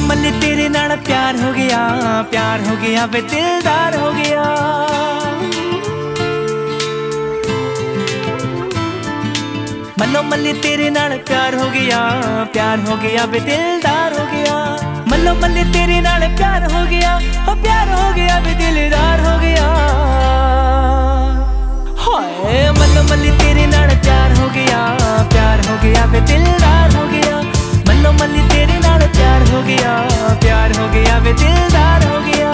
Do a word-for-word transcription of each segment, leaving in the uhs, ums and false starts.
मल्ले तेरे नाल प्यार हो गया, प्यार हो गया वे दिलदार हो गया। मल्लो मल्ले तेरे नाल प्यार हो गया, प्यार हो गया वे दिलदार हो गया। मल्लो मल्ले तेरे नाल प्यार हो गया, हो प्यार हो गया वे दिलदार हो गया। हाय मल्लो मल्ले तेरे नाल प्यार हो गया, प्यार हो गया वे दिलदार हो गया। मल्लो मल्ले तेरे नाल प्यार हो गया, प्यार हो गया वे दिलदार हो गया।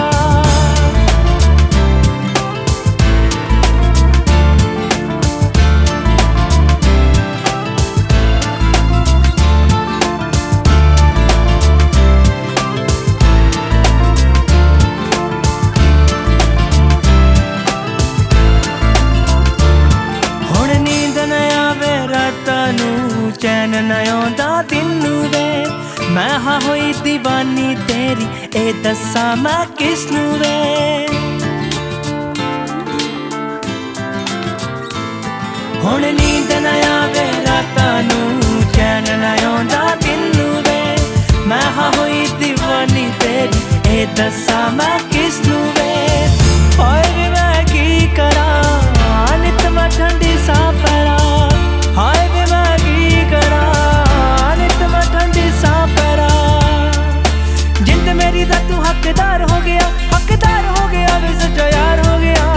चैन न आंदा दिन नूं वे, मैं हाँ होई दीवानी तेरी, ए दस्सा मैं किसनूं वे। हुण नींद न आवे रातां नूं, चैन न आंदा दिन नूं वे, मैं हाँ होई दीवानी तेरी, ए दस्सा मैं किसनूं वे। हाय वे मैं की करां, नित मैं ठंडी सा पैरा। हाय वे मैं की करां, नित मैं ठंडी सा पैरा। जिंद मेरी दा तू हकदार हो गया, हकदार हो गया वे सच्चा यार हो गया।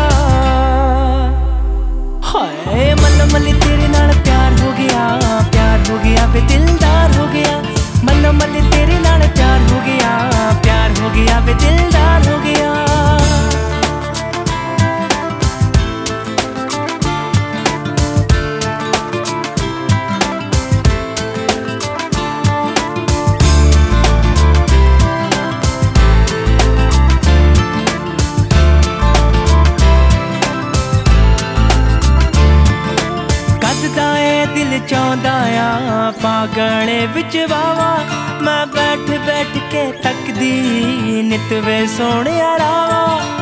हाय मल्लो मल्ले तेरे नाल प्यार हो गया, प्यार हो गया वे दिलदार हो गया। मल्लो मल्ले तेरे नाल प्यार हो गया, प्यार हो गया वे दिलदार हो गया। दिल चाहता आ पागले विच वावा, मैं बैठ बैठ के तकदी नित वे सोने रावा।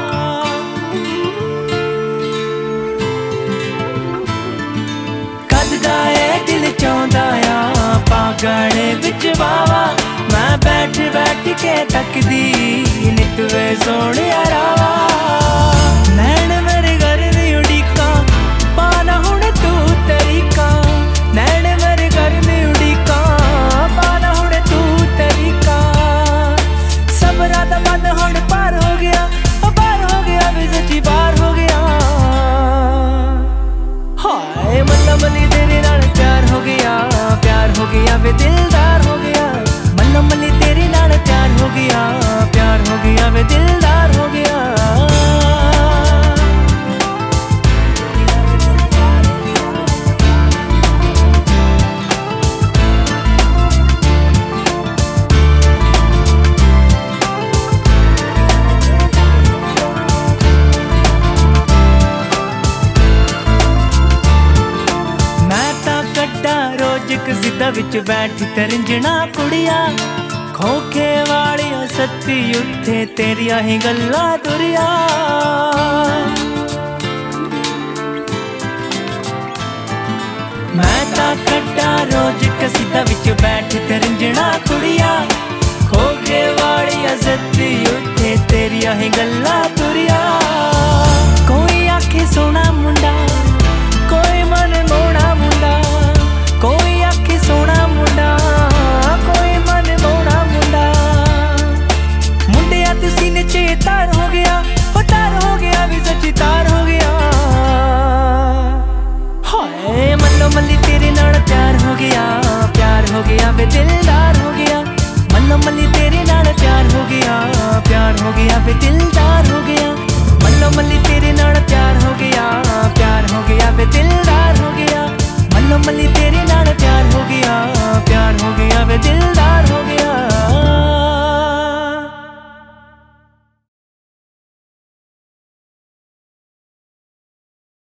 कददा ए दिल चाहता आ पागले विच वावा, मैं बैठ बैठ के तकदी नित वे सोने रावा। नैन मेरे घर दी उड़ीका, पाना हुण तू तरीका। नैन मेरे घर में उड़ीका, पाना हुण तू तरीका। सबरा दा बंद हुण पार हो गया, पार हो गया वे सच्ची पार हो गया। हाय मल्लो मल्ले तेरे नाल प्यार हो गया, प्यार हो गया वे दिलदार हो गया। मल्लो मल्ले तेरे नाल प्यार हो गया, प्यार हो गया वे दिलदार हो गया। जिदा विच बैठ तरंजना कुड़िया, खोखे वालिया सत्ती उत्थे तेरिया ही गल्लां दुरिया। मैं तां कड्डा रोज कसीदा विच बैठ तरंजना कुड़िया, खोखे वालिया सत्ती उत्थे तेरिया ही गल्लां